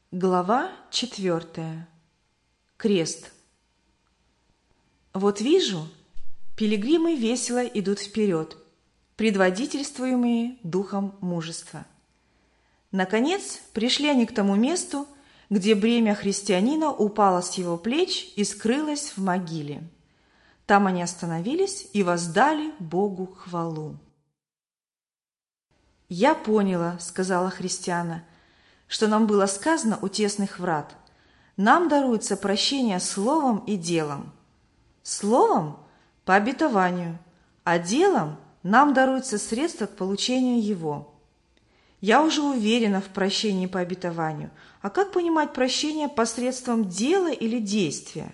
Глава 4. Крест. Вот вижу, пилигримы весело идут вперед, предводительствуемые духом мужества. Наконец, пришли они к тому месту, где бремя христианина упало с его плеч и скрылось в могиле. Там они остановились и воздали Богу хвалу. «Я поняла, — сказала христиана, — что нам было сказано у тесных врат. Нам даруется прощение словом и делом. Словом – по обетованию, а делом нам даруется средство к получению его. Я уже уверена в прощении по обетованию. А как понимать прощение посредством дела или действия?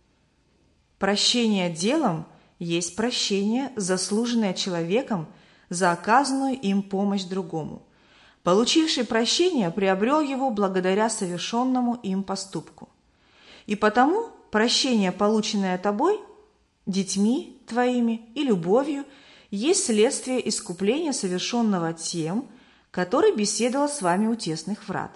Прощение делом есть прощение, заслуженное человеком за оказанную им помощь другому. Получивший прощение приобрел его благодаря совершенному им поступку. И потому прощение, полученное тобой, детьми твоими и любовью, есть следствие искупления, совершенного тем, который беседовал с вами у тесных врат.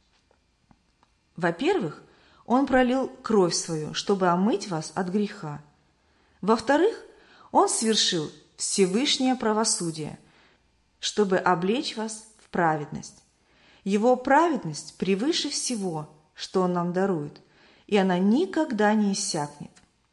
Во-первых, он пролил кровь свою, чтобы омыть вас от греха. Во-вторых, он свершил Всевышнее правосудие, чтобы облечь вас в праведность. Его праведность превыше всего, что он нам дарует, и она никогда не иссякнет.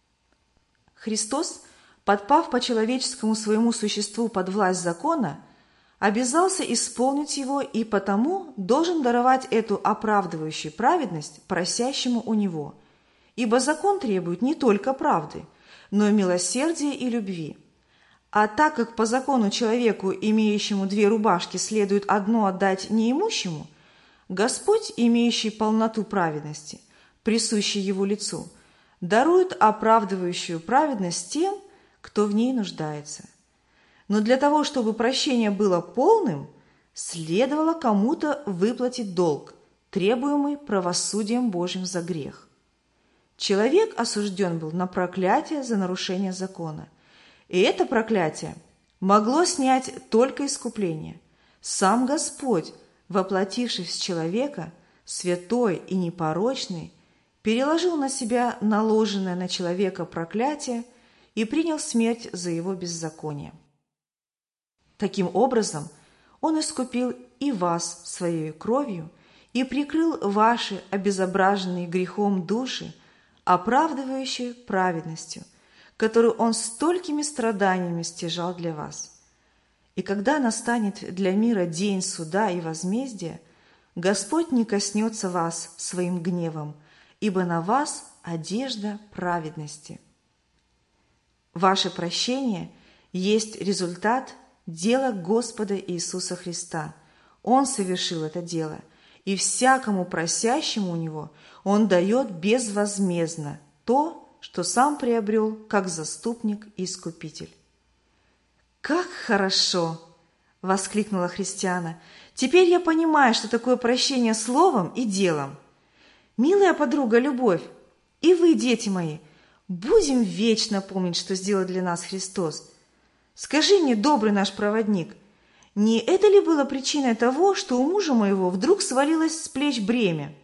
Христос, подпав по человеческому своему существу под власть закона, обязался исполнить его и потому должен даровать эту оправдывающую праведность просящему у него, ибо закон требует не только правды, но и милосердия и любви. А так как по закону человеку, имеющему 2 рубашки, следует одну отдать неимущему, Господь, имеющий полноту праведности, присущей его лицу, дарует оправдывающую праведность тем, кто в ней нуждается. Но для того, чтобы прощение было полным, следовало кому-то выплатить долг, требуемый правосудием Божьим за грех. Человек осужден был на проклятие за нарушение закона. И это проклятие могло снять только искупление. Сам Господь, воплотившись в человека, святой и непорочный, переложил на себя наложенное на человека проклятие и принял смерть за его беззаконие. Таким образом, Он искупил и вас своей кровью и прикрыл ваши обезображенные грехом души, оправдывающие праведностью, которую Он столькими страданиями стяжал для вас. И когда настанет для мира день суда и возмездия, Господь не коснется вас своим гневом, ибо на вас одежда праведности. Ваше прощение есть результат дела Господа Иисуса Христа. Он совершил это дело, и всякому просящему у Него Он дает безвозмездно то, что сам приобрел как заступник и искупитель. «Как хорошо!» – воскликнула христиана. «Теперь я понимаю, что такое прощение словом и делом. Милая подруга Любовь, и вы, дети мои, будем вечно помнить, что сделал для нас Христос. Скажи мне, добрый наш проводник, не это ли было причиной того, что у мужа моего вдруг свалилось с плеч бремя?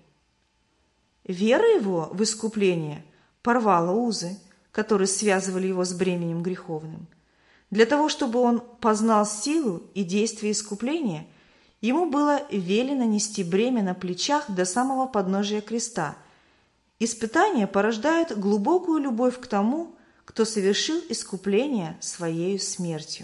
Вера его в искупление порвала узы, которые связывали его с бременем греховным. Для того, чтобы он познал силу и действие искупления, ему было велено нести бремя на плечах до самого подножия креста. Испытания порождают глубокую любовь к тому, кто совершил искупление своею смертью.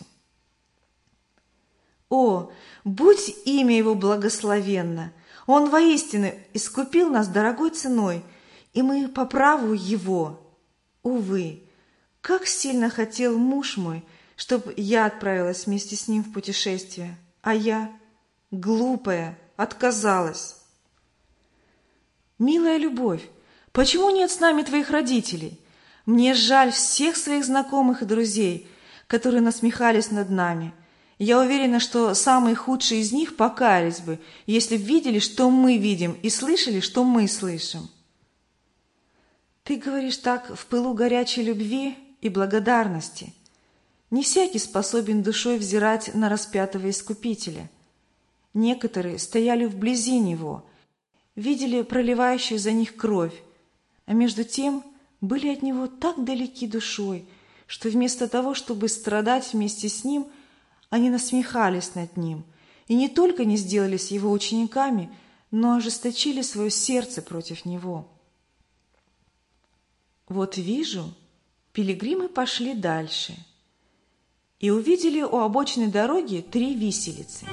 О, будь имя его благословенно! Он воистину искупил нас дорогой ценой, и мы по праву его. Увы, как сильно хотел муж мой, чтобы я отправилась вместе с ним в путешествие, а я, глупая, отказалась. Милая Любовь, почему нет с нами твоих родителей? Мне жаль всех своих знакомых и друзей, которые насмехались над нами. Я уверена, что самые худшие из них покаялись бы, если б видели, что мы видим, и слышали, что мы слышим. Ты говоришь так в пылу горячей любви и благодарности. Не всякий способен душой взирать на распятого Искупителя. Некоторые стояли вблизи Него видели проливающую за них кровь, а между тем были от него так далеки душой, что вместо того, чтобы страдать вместе с ним, они насмехались над ним и не только не сделались его учениками, но ожесточили свое сердце против него. Вот вижу, пилигримы пошли дальше и увидели у обочины дороги 3 виселицы.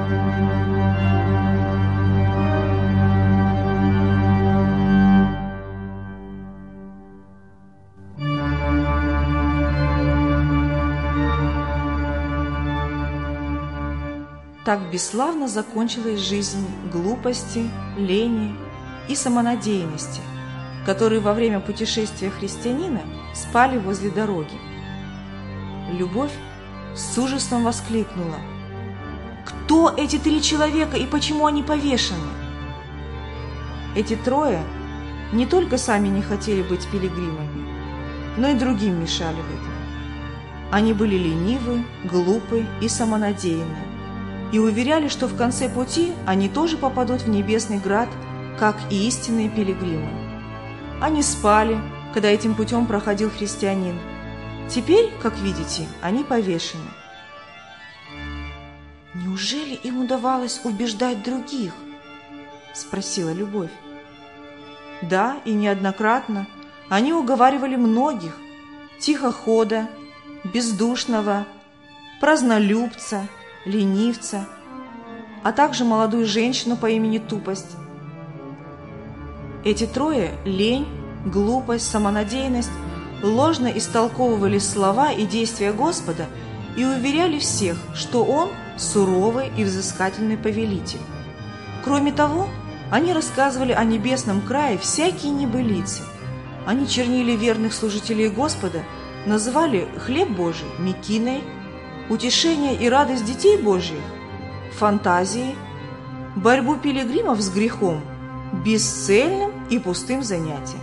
Так бесславно закончилась жизнь глупости, лени и самонадеянности, которые во время путешествия христианина спали возле дороги. Любовь с ужасом воскликнула: «Кто эти 3 человека и почему они повешены?» Эти 3 не только сами не хотели быть пилигримами, но и другим мешали в этом. Они были ленивы, глупы и самонадеянны, и уверяли, что в конце пути они тоже попадут в небесный град, как и истинные пилигримы. Они спали, когда этим путем проходил христианин. Теперь, как видите, они повешены. «Неужели им удавалось убеждать других?» – спросила Любовь. Да, и неоднократно они уговаривали многих – тихохода, бездушного, празднолюбца, ленивца, а также молодую женщину по имени Тупость. Эти 3 – лень, глупость, самонадеянность – ложно истолковывали слова и действия Господа и уверяли всех, что Он – суровый и взыскательный повелитель. Кроме того, они рассказывали о небесном крае всякие небылицы. Они чернили верных служителей Господа, называли хлеб Божий мекиной, утешение и радость детей Божьих фантазией, борьбу пилигримов с грехом бесцельным и пустым занятием.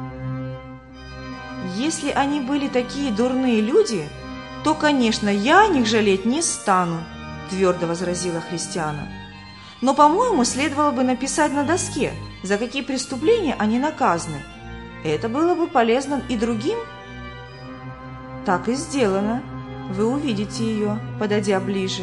Если они были такие дурные люди, то, конечно, я о них жалеть не стану, твердо возразила Христиана. Но, по-моему, следовало бы написать на доске, за какие преступления они наказаны. Это было бы полезно и другим. Так и сделано. Вы увидите ее, подойдя ближе.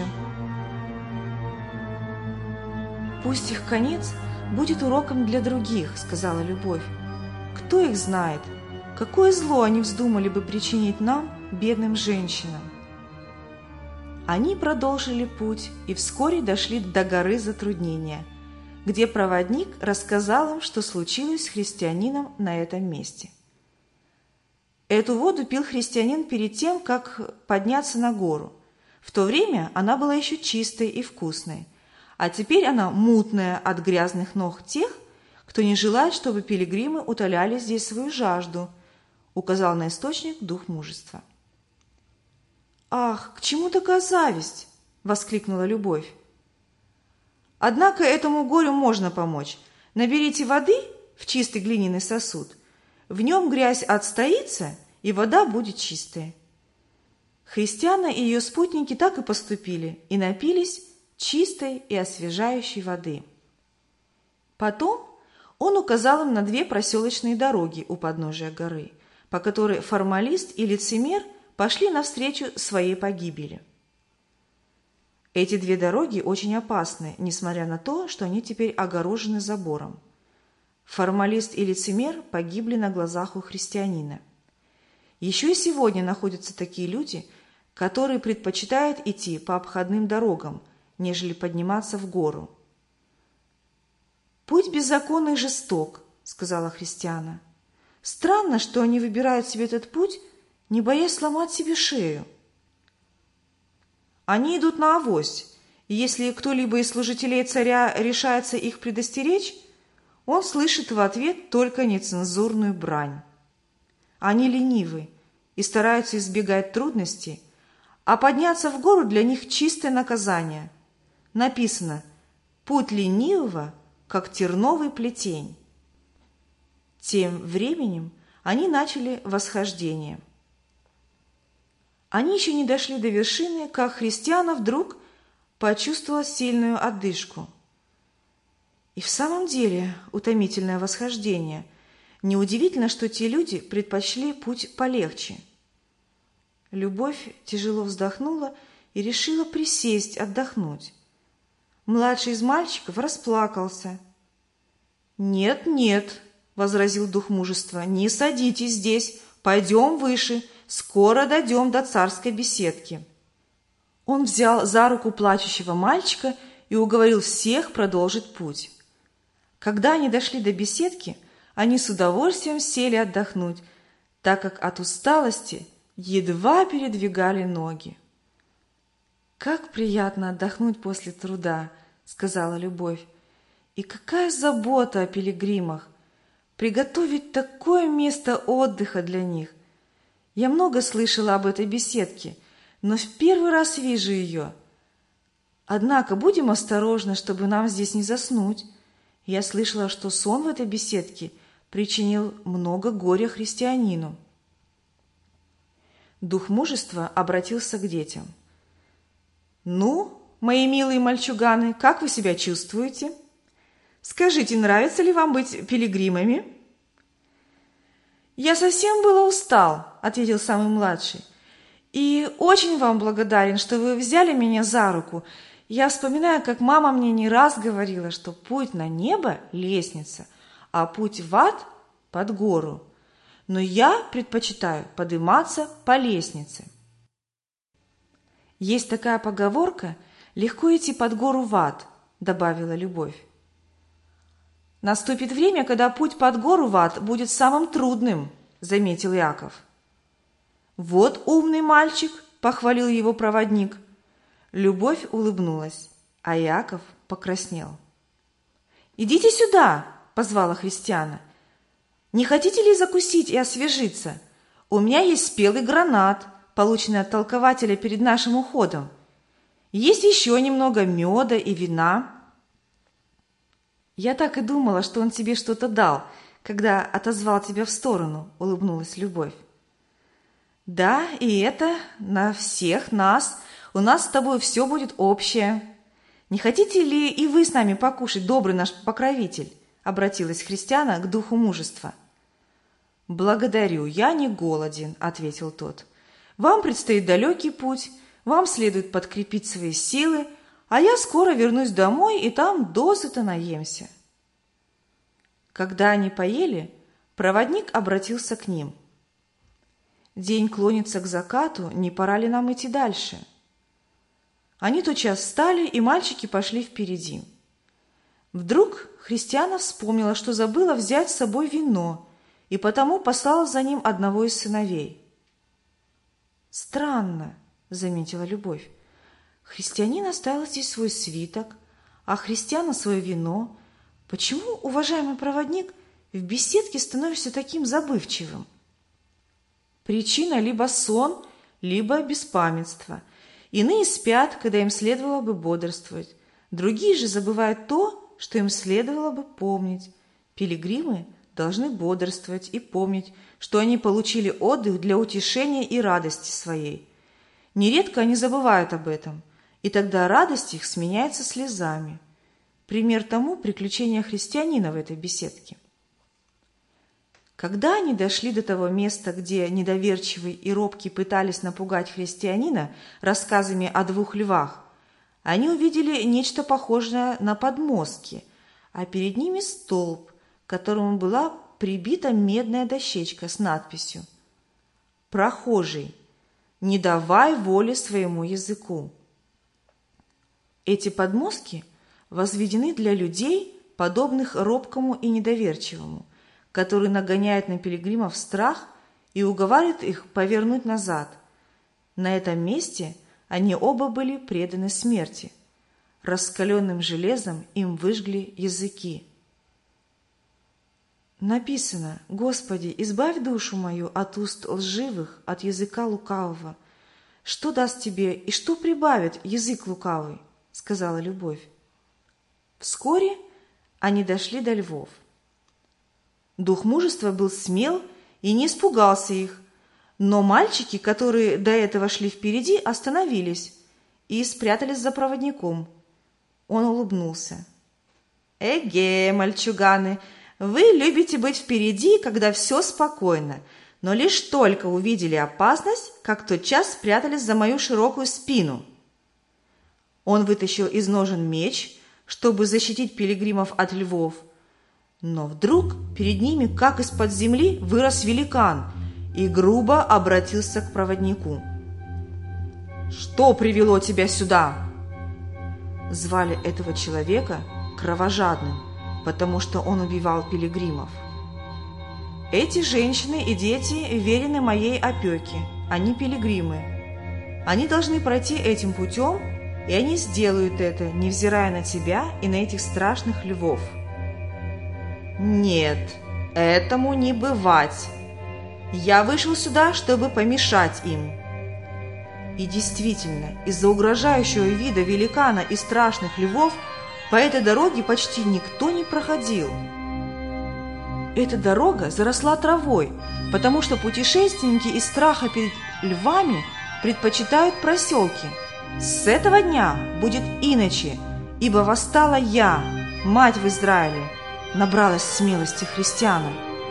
«Пусть их конец будет уроком для других», — сказала Любовь. «Кто их знает, какое зло они вздумали бы причинить нам, бедным женщинам?» Они продолжили путь и вскоре дошли до горы Затруднения, где проводник рассказал им, что случилось с христианином на этом месте. Эту воду пил христианин перед тем, как подняться на гору. В то время она была еще чистой и вкусной, а теперь она мутная от грязных ног тех, кто не желает, чтобы пилигримы утоляли здесь свою жажду, указал на источник дух мужества. «Ах, к чему такая зависть?» – воскликнула Любовь. «Однако этому горю можно помочь. Наберите воды в чистый глиняный сосуд, в нем грязь отстоится, и вода будет чистая». Христиана и ее спутники так и поступили и напились чистой и освежающей воды. Потом он указал им на 2 проселочные дороги у подножия горы, по которой формалист и лицемер пошли навстречу своей погибели. Эти 2 дороги очень опасны, несмотря на то, что они теперь огорожены забором. Формалист и лицемер погибли на глазах у христианина. Еще и сегодня находятся такие люди, которые предпочитают идти по обходным дорогам, нежели подниматься в гору. «Путь беззаконный жесток», — сказала Христиана. «Странно, что они выбирают себе этот путь, не боясь сломать себе шею». «Они идут на авось, и если кто-либо из служителей царя решается их предостеречь, он слышит в ответ только нецензурную брань. Они ленивы и стараются избегать трудностей, а подняться в гору для них чистое наказание. Написано: «Путь ленивого, как терновый плетень». Тем временем они начали восхождение. Они еще не дошли до вершины, как Христиана вдруг почувствовала сильную одышку. И в самом деле утомительное восхождение. Неудивительно, что те люди предпочли путь полегче. Любовь тяжело вздохнула и решила присесть, отдохнуть. Младший из мальчиков расплакался. «Нет, нет», — возразил дух мужества, — «не садитесь здесь, пойдем выше, скоро дойдем до царской беседки». Он взял за руку плачущего мальчика и уговорил всех продолжить путь. Когда они дошли до беседки, они с удовольствием сели отдохнуть, так как от усталости едва передвигали ноги. «Как приятно отдохнуть после труда», — сказала Любовь. «И какая забота о пилигримах! Приготовить такое место отдыха для них! Я много слышала об этой беседке, но в первый раз вижу ее. Однако будем осторожны, чтобы нам здесь не заснуть. Я слышала, что сон в этой беседке причинил много горя христианину». Дух мужества обратился к детям. «Ну, мои милые мальчуганы, как вы себя чувствуете? Скажите, нравится ли вам быть пилигримами?» «Я совсем было устал», — ответил самый младший. «И очень вам благодарен, что вы взяли меня за руку. Я вспоминаю, как мама мне не раз говорила, что путь на небо — лестница, а путь в ад — под гору. Но я предпочитаю подниматься по лестнице». «Есть такая поговорка: легко идти под гору в ад», — добавила Любовь. «Наступит время, когда путь под гору в ад будет самым трудным», — заметил Иаков. «Вот умный мальчик», — похвалил его проводник. Любовь улыбнулась, а Иаков покраснел. «Идите сюда», — позвала Христиана. «Не хотите ли закусить и освежиться? У меня есть спелый гранат, полученный от толкователя перед нашим уходом. Есть еще немного меда и вина». «Я так и думала, что он тебе что-то дал, когда отозвал тебя в сторону», — улыбнулась Любовь. «Да, и это на всех нас. У нас с тобой все будет общее. Не хотите ли и вы с нами покушать, добрый наш покровитель?» — обратилась Христиана к духу мужества. «Благодарю, я не голоден», — ответил тот. «Вам предстоит далекий путь, вам следует подкрепить свои силы, а я скоро вернусь домой и там досыта наемся». Когда они поели, проводник обратился к ним. «День клонится к закату, не пора ли нам идти дальше?» Они тотчас встали, и мальчики пошли впереди. Вдруг Христиана вспомнила, что забыла взять с собой вино, и потому послала за ним одного из сыновей. «Странно», — заметила Любовь. «Христианин оставил здесь свой свиток, а Христиана свое вино. Почему, уважаемый проводник, в беседке становишься таким забывчивым?» «Причина либо сон, либо беспамятство. Иные спят, когда им следовало бы бодрствовать. Другие же забывают то, что им следовало бы помнить. Пилигримы должны бодрствовать и помнить, что они получили отдых для утешения и радости своей. Нередко они забывают об этом, и тогда радость их сменяется слезами. Пример тому приключения христианина в этой беседке». Когда они дошли до того места, где недоверчивый и робкий пытались напугать христианина рассказами о двух львах, они увидели нечто похожее на подмостки, а перед ними столб, к которому была прибита медная дощечка с надписью «Прохожий, не давай воли своему языку». Эти подмостки возведены для людей, подобных робкому и недоверчивому, который нагоняет на пилигримов страх и уговаривает их повернуть назад. На этом месте они оба были преданы смерти. Раскаленным железом им выжгли языки. Написано: «Господи, избавь душу мою от уст лживых, от языка лукавого». «Что даст тебе и что прибавит язык лукавый?» — сказала Любовь. Вскоре они дошли до львов. Дух мужества был смел и не испугался их, но мальчики, которые до этого шли впереди, остановились и спрятались за проводником. Он улыбнулся. «Эге, мальчуганы, вы любите быть впереди, когда все спокойно, но лишь только увидели опасность, как тотчас спрятались за мою широкую спину». Он вытащил из ножен меч, чтобы защитить пилигримов от львов. Но вдруг перед ними, как из-под земли, вырос великан и грубо обратился к проводнику. «Что привело тебя сюда?» Звали этого человека Кровожадным, потому что он убивал пилигримов. «Эти женщины и дети верены моей опеке, они пилигримы. Они должны пройти этим путем, и они сделают это, невзирая на тебя и на этих страшных львов». «Нет, этому не бывать. Я вышел сюда, чтобы помешать им». И действительно, из-за угрожающего вида великана и страшных львов по этой дороге почти никто не проходил. Эта дорога заросла травой, потому что путешественники из страха перед львами предпочитают проселки. С этого дня будет иначе, ибо восстала я, мать в Израиле, набралась смелости христианам.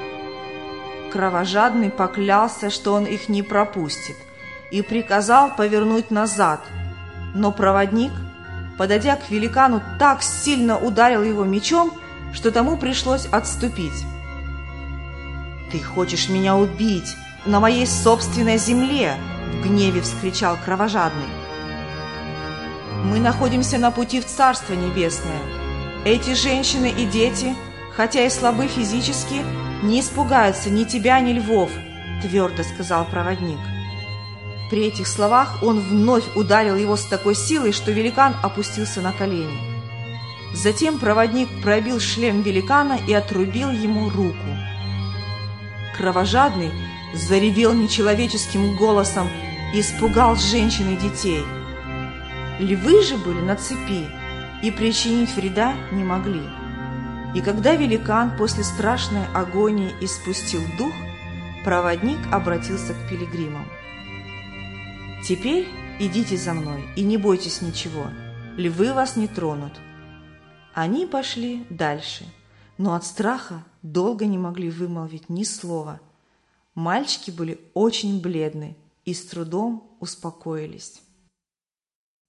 Кровожадный поклялся, что он их не пропустит, и приказал повернуть назад. Но проводник, подойдя к великану, так сильно ударил его мечом, что тому пришлось отступить. «Ты хочешь меня убить на моей собственной земле!» — в гневе вскричал Кровожадный. «Мы находимся на пути в Царство Небесное. Эти женщины и дети, хотя и слабы физически, не испугаются ни тебя, ни львов», — твердо сказал проводник. При этих словах он вновь ударил его с такой силой, что великан опустился на колени. Затем проводник пробил шлем великана и отрубил ему руку. Кровожадный заревел нечеловеческим голосом и испугал женщин и детей. Львы же были на цепи и причинить вреда не могли. И когда великан после страшной агонии испустил дух, проводник обратился к пилигримам. «Теперь идите за мной и не бойтесь ничего, львы вас не тронут». Они пошли дальше, но от страха долго не могли вымолвить ни слова. Мальчики были очень бледны и с трудом успокоились.